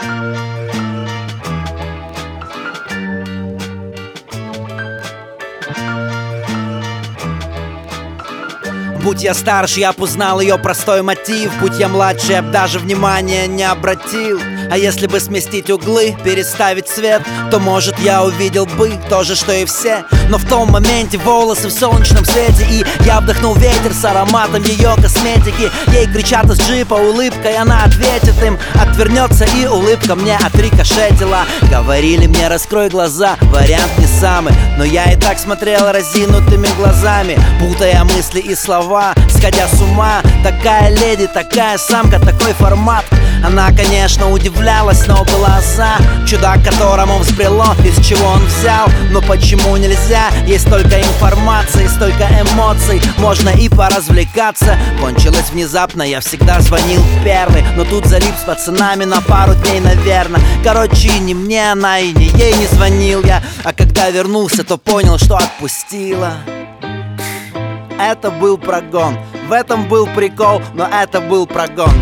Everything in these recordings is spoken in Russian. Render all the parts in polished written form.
Будь я старше, я б узнал ее простой мотив. Будь я младше, я б даже внимания не обратил. А если бы сместить углы, переставить свет, то, может, я увидел бы то же, что и все. Но в том моменте волосы в солнечном свете, и я вдохнул ветер с ароматом ее косметики. Ей кричат из джипа улыбкой, она ответит им, отвернется, и улыбка мне отрикошетила. Говорили мне: раскрой глаза, вариант не самый. Но я и так смотрел разинутыми глазами, путая мысли и слова, сходя с ума. Такая леди, такая самка, такой формат. Она, конечно, удивлялась, но была за. Чудак, которому взбрело, из чего он взял. Но почему нельзя? Есть столько информации, столько эмоций, можно и поразвлекаться. Кончилось внезапно, я всегда звонил первый, но тут залип с пацанами на пару дней, наверное. Короче, и не мне она, и не ей не звонил я. А когда вернулся, то понял, что отпустила. Это был прогон, в этом был прикол, но это был прогон.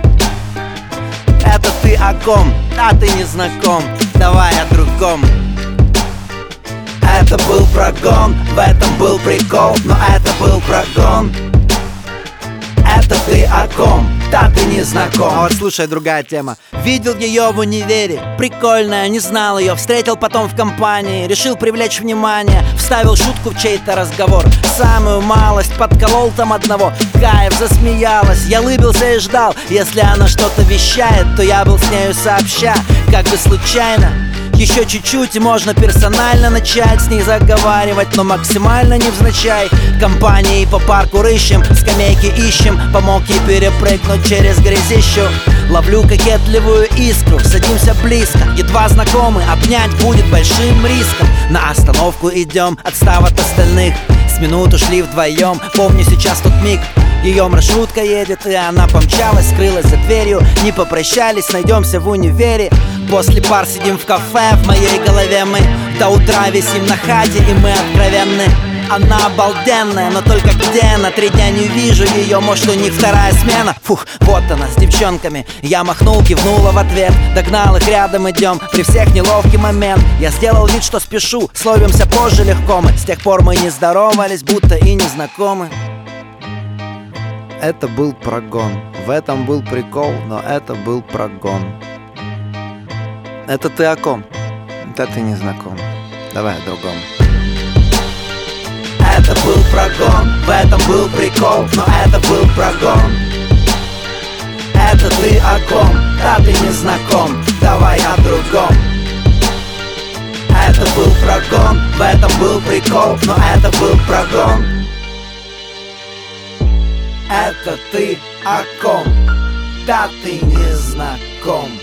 Это ты о ком? А ты не знаком, давай о другом. Это был прогон, в этом был прикол, но это был прогон. Это ты о ком? Да ты не знаком. А вот слушай, другая тема. Видел ее в универе, прикольная, не знал ее. Встретил потом в компании, решил привлечь внимание. Вставил шутку в чей-то разговор, самую малость подколол там одного. Кайф, засмеялась, я улыбился и ждал. Если она что-то вещает, то я был с нею сообща, как бы случайно. Еще чуть-чуть и можно персонально начать с ней заговаривать, но максимально невзначай. Компанией по парку рыщем, скамейки ищем, помог ей перепрыгнуть через грязищу. Ловлю кокетливую искру, садимся близко, едва знакомы, обнять будет большим риском. На остановку идем, отстав от остальных, с минуту шли вдвоем, помню сейчас тот миг. Ее маршрутка едет, и она помчалась, скрылась за дверью. Не попрощались, найдемся в универе. После пар сидим в кафе, в моей голове мы до утра висим на хате, и мы откровенны. Она обалденная, но только где? На 3 дня не вижу ее, может, у них вторая смена. Фух, вот она с девчонками. Я махнул, кивнула в ответ, догнал их, рядом идем. При всех неловкий момент, я сделал вид, что спешу. Словимся позже легко мы, с тех пор мы не здоровались, будто и не знакомы. Это был прогон, в этом был прикол, но это был прогон. Это ты о ком? Да ты не знаком, давай о другом. Это был прогон, в этом был прикол, но это был прогон. Это ты о ком? Да ты не знаком, давай о другом. Это был прогон, в этом был прикол, но это был прогон. Это ты о ком? Да ты не знаком.